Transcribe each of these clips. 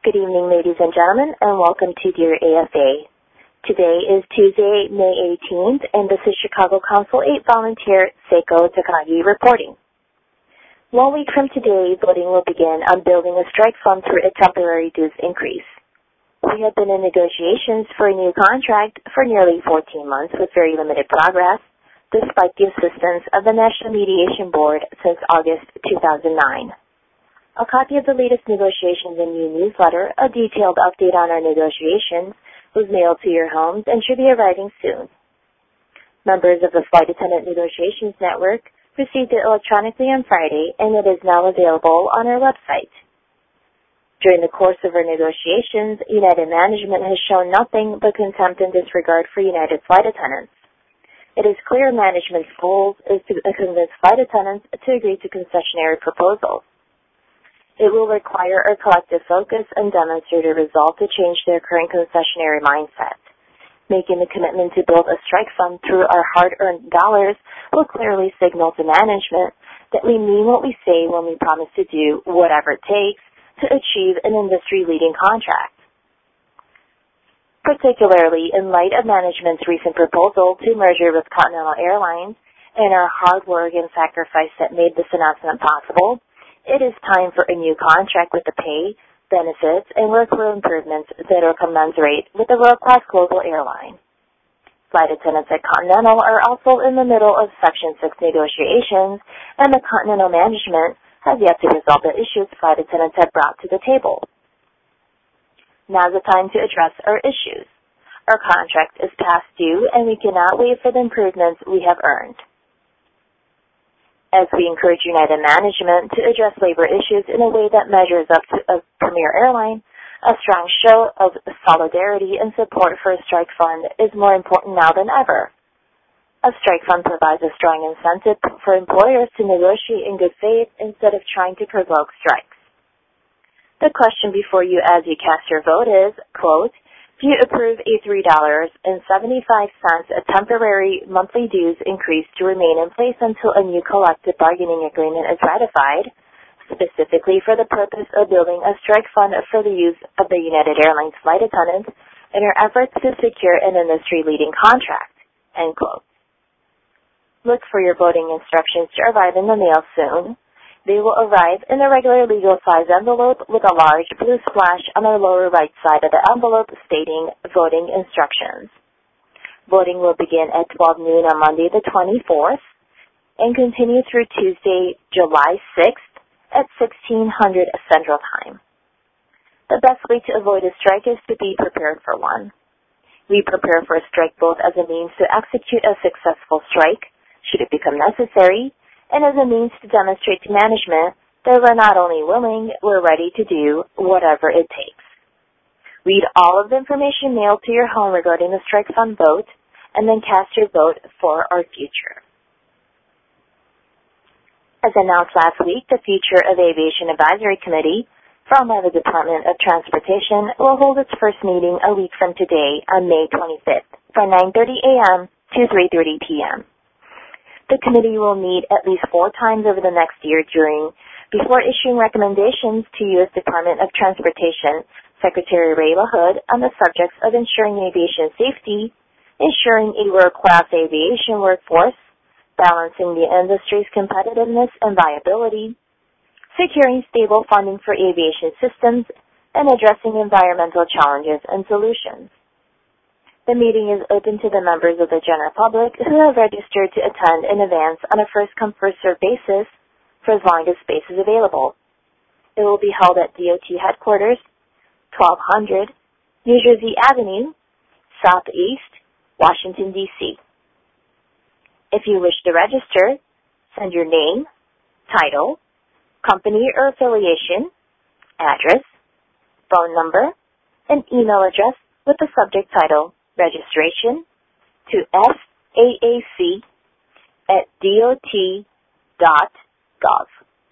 Good evening, ladies and gentlemen, and welcome to Dear AFA. Today is Tuesday, May 18th, and this is Chicago Council 8 volunteer Seiko Takagi reporting. 1 week from today, voting will begin on building a strike fund through a temporary dues increase. We have been in negotiations for a new contract for nearly 14 months with very limited progress, despite the assistance of the National Mediation Board since August 2009. A copy of the latest negotiations and new newsletter, a detailed update on our negotiations, was mailed to your homes and should be arriving soon. Members of the Flight Attendant Negotiations Network received it electronically on Friday, and it is now available on our website. During the course of our negotiations, United Management has shown nothing but contempt and disregard for United flight attendants. It is clear management's goal is to convince flight attendants to agree to concessionary proposals. It will require our collective focus and demonstrate a resolve to change their current concessionary mindset. Making the commitment to build a strike fund through our hard-earned dollars will clearly signal to management that we mean what we say when we promise to do whatever it takes to achieve an industry-leading contract. Particularly in light of management's recent proposal to merger with Continental Airlines and our hard work and sacrifice that made this announcement possible, it is time for a new contract with the pay, benefits, and workflow improvements that are commensurate with a world-class global airline. Flight attendants at Continental are also in the middle of Section 6 negotiations, and the Continental management has yet to resolve the issues flight attendants have brought to the table. Now's the time to address our issues. Our contract is past due, and we cannot wait for the improvements we have earned. As we encourage United Management to address labor issues in a way that measures up to a premier airline, a strong show of solidarity and support for a strike fund is more important now than ever. A strike fund provides a strong incentive for employers to negotiate in good faith instead of trying to provoke strikes. The question before you as you cast your vote is, quote, do you approve a $3.75 temporary monthly dues increase to remain in place until a new collective bargaining agreement is ratified, specifically for the purpose of building a strike fund for the use of the United Airlines flight attendants in our efforts to secure an industry-leading contract, end quote. Look for your voting instructions to arrive in the mail soon. They will arrive in a regular legal size envelope with a large blue splash on the lower right side of the envelope stating voting instructions. Voting will begin at 12 noon on Monday the 24th and continue through Tuesday, July 6th at 1600 Central Time. The best way to avoid a strike is to be prepared for one. We prepare for a strike both as a means to execute a successful strike, should it become necessary, and as a means to demonstrate to management that we're not only willing, we're ready to do whatever it takes. Read all of the information mailed to your home regarding the strike fund vote, and then cast your vote for our future. As announced last week, the Future of Aviation Advisory Committee, formed by the Department of Transportation, will hold its first meeting a week from today on May 25th from 9:30 a.m. to 3:30 p.m. The committee will meet at least 4 times over the next year before issuing recommendations to U.S. Department of Transportation Secretary Ray LaHood on the subjects of ensuring aviation safety, ensuring a world-class aviation workforce, balancing the industry's competitiveness and viability, securing stable funding for aviation systems, and addressing environmental challenges and solutions. The meeting is open to the members of the general public who have registered to attend in advance on a first-come, first-served basis for as long as space is available. It will be held at DOT Headquarters, 1200 New Jersey Avenue, Southeast, Washington, D.C. If you wish to register, send your name, title, company or affiliation, address, phone number, and email address with the subject title registration to faac@dot.gov.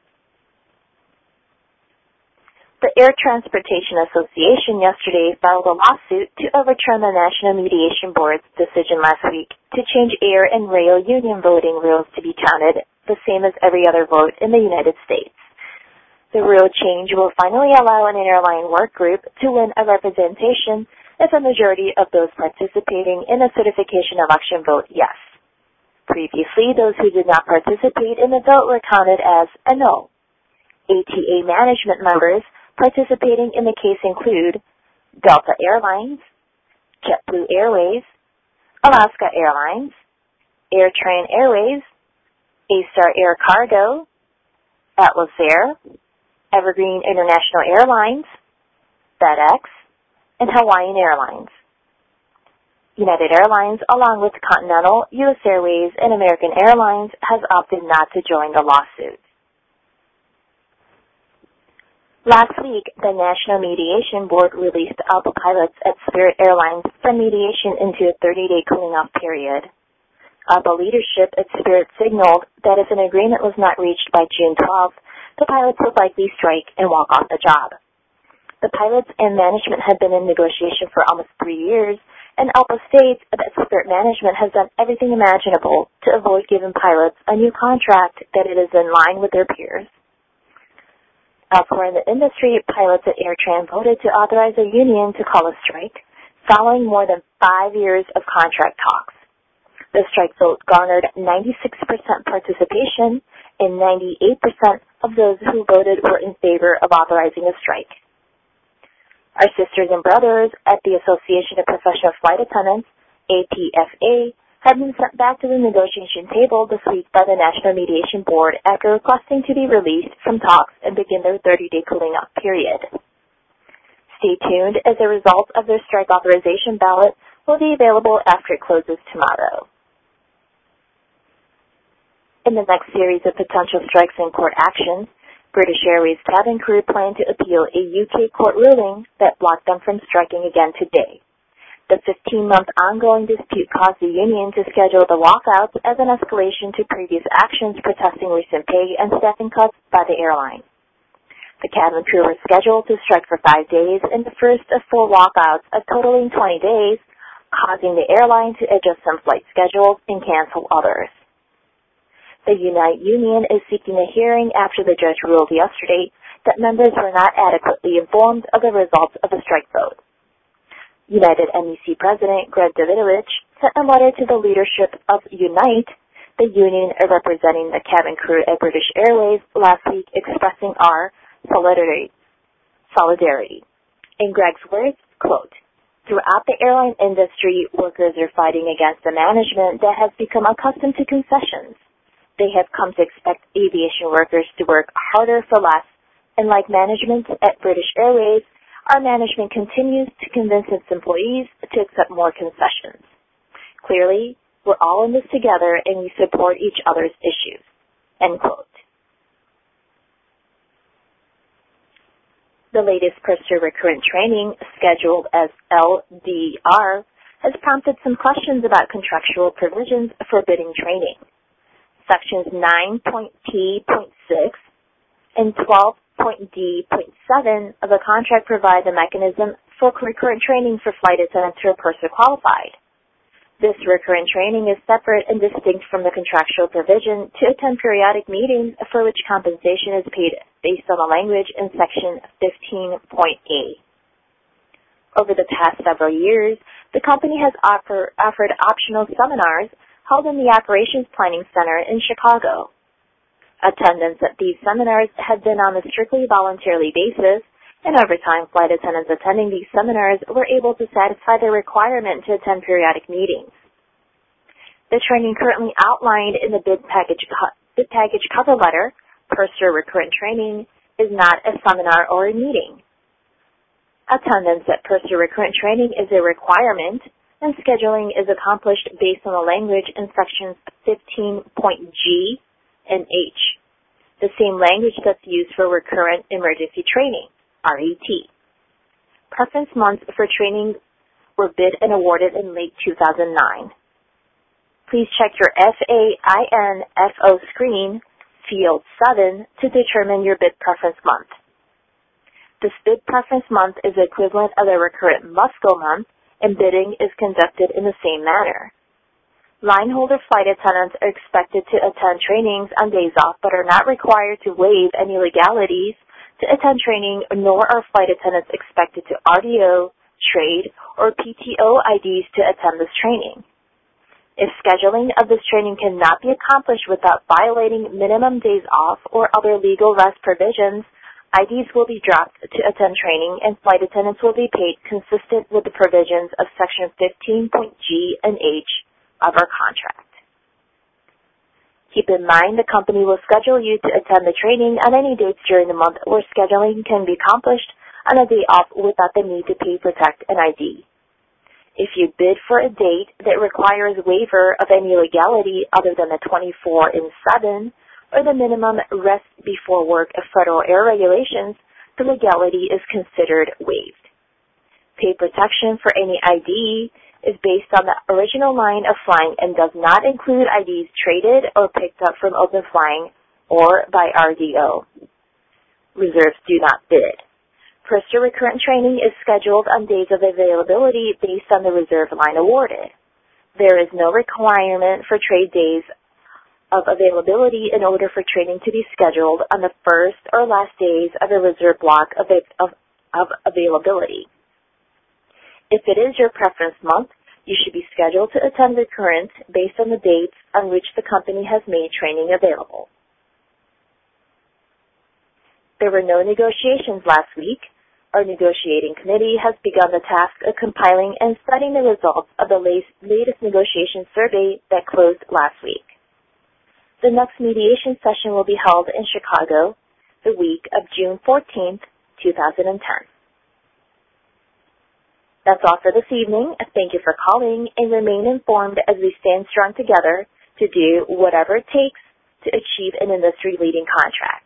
The Air Transportation Association yesterday filed a lawsuit to overturn the National Mediation Board's decision last week to change air and rail union voting rules to be counted the same as every other vote in the United States. The rule change will finally allow an airline work group to win a representation if a majority of those participating in a certification election vote yes. Previously, those who did not participate in the vote were counted as a no. ATA management members participating in the case include Delta Airlines, JetBlue Airways, Alaska Airlines, AirTran Airways, A-Star Air Cargo, Atlas Air, Evergreen International Airlines, FedEx, and Hawaiian Airlines. United Airlines, along with Continental, U.S. Airways, and American Airlines, has opted not to join the lawsuit. Last week, the National Mediation Board released out the pilots at Spirit Airlines from mediation into a 30-day cooling-off period. The leadership at Spirit signaled that if an agreement was not reached by June 12th, the pilots would likely strike and walk off the job. The pilots and management had been in negotiation for almost 3 years, and ALPA states that Spirit management has done everything imaginable to avoid giving pilots a new contract that it is in line with their peers. Elsewhere in the industry, pilots at AirTran voted to authorize a union to call a strike following more than 5 years of contract talks. The strike vote garnered 96% participation, and 98% of those who voted were in favor of authorizing a strike. Our sisters and brothers at the Association of Professional Flight Attendants, APFA, have been sent back to the negotiation table this week by the National Mediation Board after requesting to be released from talks and begin their 30-day cooling-off period. Stay tuned as the results of their strike authorization ballot will be available after it closes tomorrow. In the next series of potential strikes and court actions, British Airways cabin crew plan to appeal a UK court ruling that blocked them from striking again today. The 15-month ongoing dispute caused the union to schedule the walkouts as an escalation to previous actions protesting recent pay and staffing cuts by the airline. The cabin crew were scheduled to strike for 5 days in the first of 4 walkouts, totaling 20 days, causing the airline to adjust some flight schedules and cancel others. The Unite Union is seeking a hearing after the judge ruled yesterday that members were not adequately informed of the results of the strike vote. United NEC President Greg Davidovich sent a letter to the leadership of Unite, the union representing the cabin crew at British Airways, last week expressing our solidarity. In Greg's words, quote, "Throughout the airline industry, workers are fighting against a management that has become accustomed to concessions. They have come to expect aviation workers to work harder for less, and like management at British Airways, our management continues to convince its employees to accept more concessions. Clearly, we're all in this together and we support each other's issues." End quote. The latest Purser recruitment training, scheduled as LDR, has prompted some questions about contractual provisions forbidding training. Sections 9.T.6 and 12.D.7 of the contract provide the mechanism for recurrent training for flight attendants who are Purser qualified. This recurrent training is separate and distinct from the contractual provision to attend periodic meetings for which compensation is paid based on the language in Section 15.A. Over the past several years, the company has offered optional seminars held in the Operations Planning Center in Chicago. Attendance at these seminars had been on a strictly voluntarily basis, and over time, flight attendants attending these seminars were able to satisfy the requirement to attend periodic meetings. The training currently outlined in the bid package cover letter, Purser Recurrent Training, is not a seminar or a meeting. Attendance at Purser Recurrent Training is a requirement, and scheduling is accomplished based on the language in sections 15.G and H, the same language that's used for recurrent emergency training, RET. Preference months for training were bid and awarded in late 2009. Please check your FAINFO screen, Field 7, to determine your bid preference month. This bid preference month is the equivalent of the recurrent MUSCO month, and bidding is conducted in the same manner. Lineholder flight attendants are expected to attend trainings on days off but are not required to waive any legalities to attend training, nor are flight attendants expected to RDO, trade, or PTO IDs to attend this training. If scheduling of this training cannot be accomplished without violating minimum days off or other legal rest provisions, IDs will be dropped to attend training and flight attendants will be paid consistent with the provisions of Section 15.G and H of our contract. Keep in mind the company will schedule you to attend the training on any dates during the month where scheduling can be accomplished on a day off without the need to pay, protect, an ID. If you bid for a date that requires waiver of any legality other than the 24/7 or the minimum rest before work of federal air regulations, the legality is considered waived. Pay protection for any ID is based on the original line of flying and does not include IDs traded or picked up from open flying or by RDO. Reserves do not bid. First or recurrent training is scheduled on days of availability based on the reserve line awarded. There is no requirement for trade days of availability in order for training to be scheduled on the first or last days of a reserve block of availability. If it is your preference month, you should be scheduled to attend recurrent based on the dates on which the company has made training available. There were no negotiations last week. Our negotiating committee has begun the task of compiling and studying the results of the latest negotiation survey that closed last week. The next mediation session will be held in Chicago the week of June 14th, 2010. That's all for this evening. Thank you for calling and remain informed as we stand strong together to do whatever it takes to achieve an industry-leading contract.